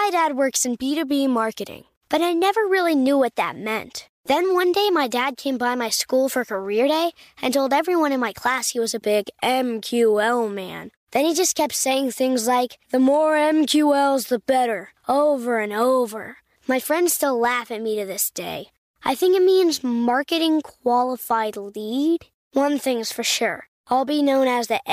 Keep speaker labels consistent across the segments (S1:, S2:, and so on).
S1: My dad works in B2B marketing, but I never really knew what that meant. Then one day my dad came by my school for career day and told everyone in my class he was a big MQL man. Then he just kept saying things like, the more MQLs, the better, over and over. My friends still laugh at me to this day. I think it means marketing qualified lead. One thing's for sure. I'll be known as the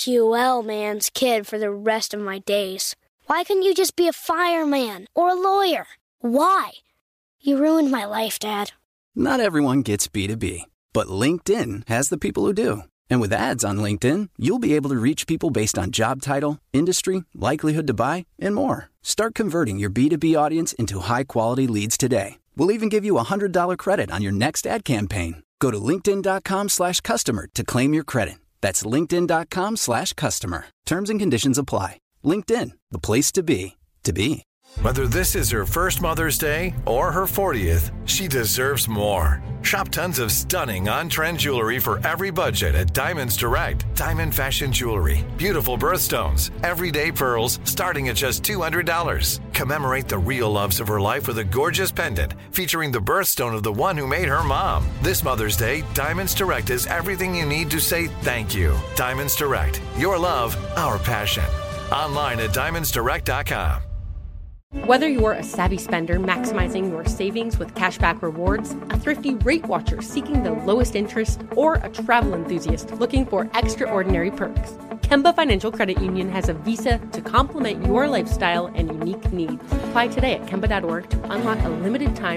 S1: MQL man's kid for the rest of my days. Why couldn't you just be a fireman or a lawyer? Why? You ruined my life, Dad.
S2: Not everyone gets B2B, but LinkedIn has the people who do. And with ads on LinkedIn, you'll be able to reach people based on job title, industry, likelihood to buy, and more. Start converting your B2B audience into high-quality leads today. We'll even give you a $100 credit on your next ad campaign. Go to linkedin.com/customer to claim your credit. That's linkedin.com/customer. Terms and conditions apply. LinkedIn, the place to be, to be.
S3: Whether this is her first Mother's Day or her 40th, she deserves more. Shop tons of stunning on-trend jewelry for every budget at Diamonds Direct. Diamond fashion jewelry, beautiful birthstones, everyday pearls starting at just $200. Commemorate the real loves of her life with a gorgeous pendant featuring the birthstone of the one who made her mom. This Mother's Day, Diamonds Direct is everything you need to say thank you. Diamonds Direct, your love, our passion. Online at diamondsdirect.com.
S4: Whether you're a savvy spender maximizing your savings with cashback rewards, a thrifty rate watcher seeking the lowest interest, or a travel enthusiast looking for extraordinary perks, Kemba Financial Credit Union has a visa to complement your lifestyle and unique needs. Apply today at Kemba.org to unlock a limited time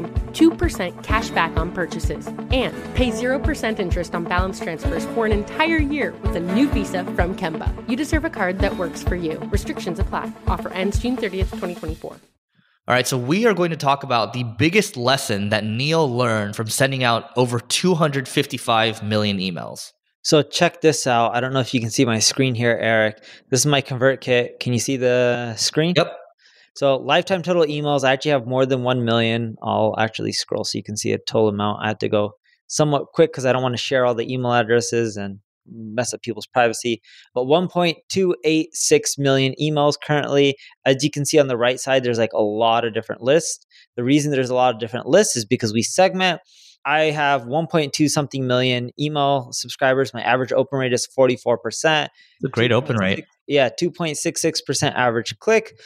S4: 2% cash back on purchases and pay 0% interest on balance transfers for an entire year with a new visa from Kemba. You deserve a card that works for you. Restrictions apply. Offer ends June 30th, 2024.
S5: All right, so we are going to talk about the biggest lesson that Neil learned from sending out over 255 million emails.
S6: So check this out. I don't know if you can see my screen here, Eric. This is my ConvertKit. Can you see the screen?
S5: Yep.
S6: So lifetime total emails, I actually have more than 1 million. I'll actually scroll so you can see a total amount. I have to go somewhat quick because I don't want to share all the email addresses and mess up people's privacy. But 1.286 million emails currently. As you can see on the right side, there's like a lot of different lists. The reason there's a lot of different lists is because we segment. I have 1.2 something million email subscribers. My average open rate is 44%.
S5: It's a great open rate.
S6: Yeah, 2.66% average click,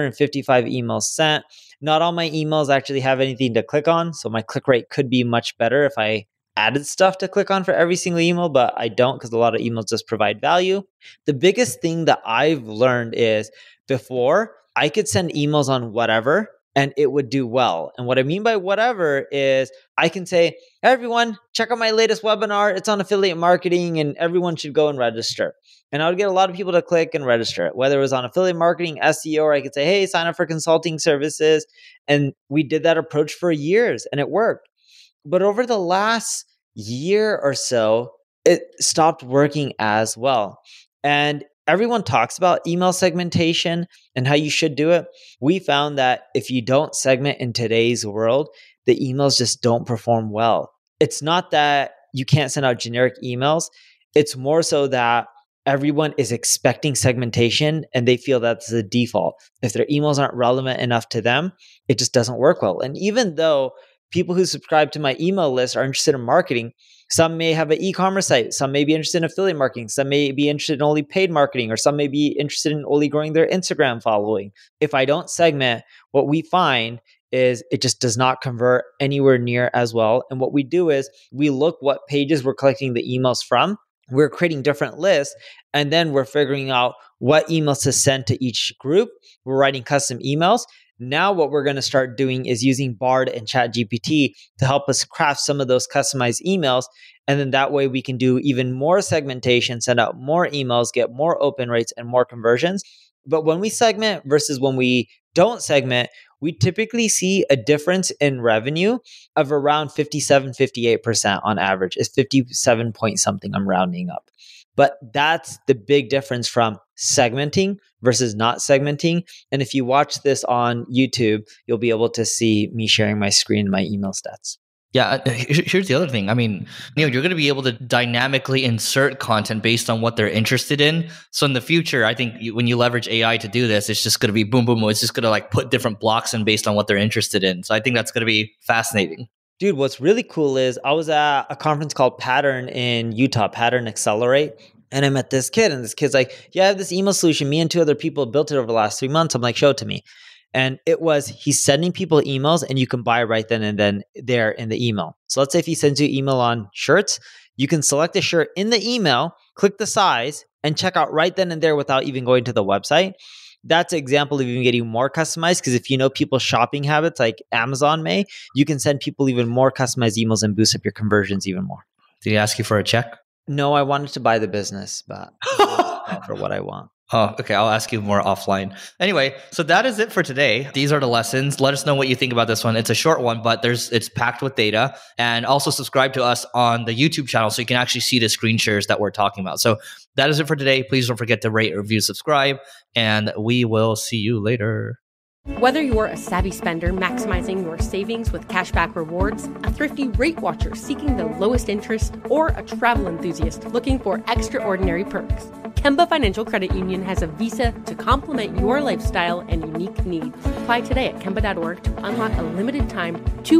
S6: 255 emails sent. Not all my emails actually have anything to click on, so my click rate could be much better if I added stuff to click on for every single email, but I don't because a lot of emails just provide value. The biggest thing that I've learned is before I could send emails on whatever and it would do well. And what I mean by whatever is I can say, hey, everyone, check out my latest webinar. It's on affiliate marketing and everyone should go and register. And I would get a lot of people to click and register it, whether it was on affiliate marketing, SEO, or I could say, hey, sign up for consulting services. And we did that approach for years and it worked. But over the last year or so, it stopped working as well. And everyone talks about email segmentation and how you should do it. We found that if you don't segment in today's world, the emails just don't perform well. It's not that you can't send out generic emails. It's more so that everyone is expecting segmentation and they feel that's the default. If their emails aren't relevant enough to them, it just doesn't work well. And even though people who subscribe to my email list are interested in marketing, some may have an e-commerce site, some may be interested in affiliate marketing, some may be interested in only paid marketing, or some may be interested in only growing their Instagram following. If I don't segment, what we find is it just does not convert anywhere near as well. And what we do is we look what pages we're collecting the emails from. We're creating different lists, and then we're figuring out what emails to send to each group. We're writing custom emails. Now what we're going to start doing is using Bard and ChatGPT to help us craft some of those customized emails. And then that way we can do even more segmentation, send out more emails, get more open rates and more conversions. But when we segment versus when we don't segment, we typically see a difference in revenue of around 57, 58% on average. It's 57 point something, I'm rounding up. But that's the big difference from segmenting versus not segmenting. And if you watch this on YouTube, you'll be able to see me sharing my screen and my email stats.
S5: Yeah, here's the other thing. I mean, Neil, you're going to be able to dynamically insert content based on what they're interested in. So in the future, I think when you leverage AI to do this, it's just going to be boom, boom, boom. It's just going to like put different blocks in based on what they're interested in. So I think that's going to be fascinating.
S6: Dude, what's really cool is I was at a conference called Pattern in Utah, Pattern Accelerate. And I met this kid, and this kid's like, yeah, I have this email solution. Me and 2 other people built it over the last 3 months. I'm like, show it to me. And it was, he's sending people emails and you can buy right then and then there in the email. So let's say if he sends you an email on shirts, you can select a shirt in the email, click the size, and check out right then and there without even going to the website. That's an example of even getting more customized, because if you know people's shopping habits like Amazon may, you can send people even more customized emails and boost up your conversions even more.
S5: Did he ask you for a check?
S6: No, I wanted to buy the business, but for what I want.
S5: Oh, okay. I'll ask you more offline. Anyway, so that is it for today. These are the lessons. Let us know what you think about this one. It's a short one, but it's packed with data. And also subscribe to us on the YouTube channel so you can actually see the screen shares that we're talking about. So that is it for today. Please don't forget to rate, review, subscribe, and we will see you later.
S4: Whether you're a savvy spender maximizing your savings with cashback rewards, a thrifty rate watcher seeking the lowest interest, or a travel enthusiast looking for extraordinary perks, Kemba Financial Credit Union has a visa to complement your lifestyle and unique needs. Apply today at Kemba.org to unlock a limited time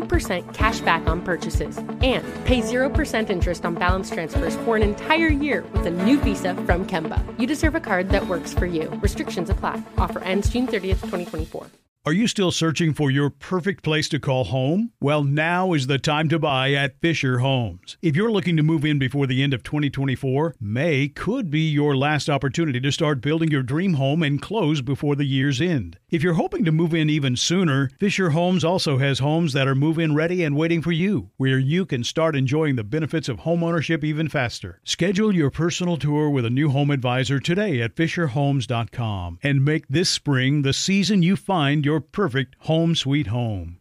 S4: 2% cash back on purchases and pay 0% interest on balance transfers for an entire year with a new visa from Kemba. You deserve a card that works for you. Restrictions apply. Offer ends June 30th, 2024.
S7: Are you still searching for your perfect place to call home? Well, now is the time to buy at Fisher Homes. If you're looking to move in before the end of 2024, May could be your last opportunity to start building your dream home and close before the year's end. If you're hoping to move in even sooner, Fisher Homes also has homes that are move-in ready and waiting for you, where you can start enjoying the benefits of homeownership even faster. Schedule your personal tour with a new home advisor today at FisherHomes.com and make this spring the season you find your perfect home sweet home.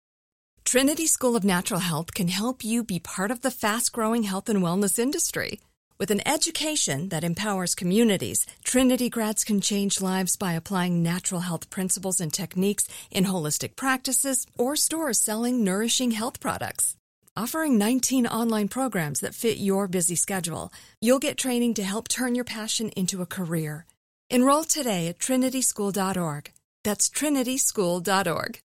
S8: Trinity School of Natural Health can help you be part of the fast-growing health and wellness industry. With an education that empowers communities, Trinity grads can change lives by applying natural health principles and techniques in holistic practices or stores selling nourishing health products. Offering 19 online programs that fit your busy schedule, you'll get training to help turn your passion into a career. Enroll today at trinityschool.org. That's trinityschool.org.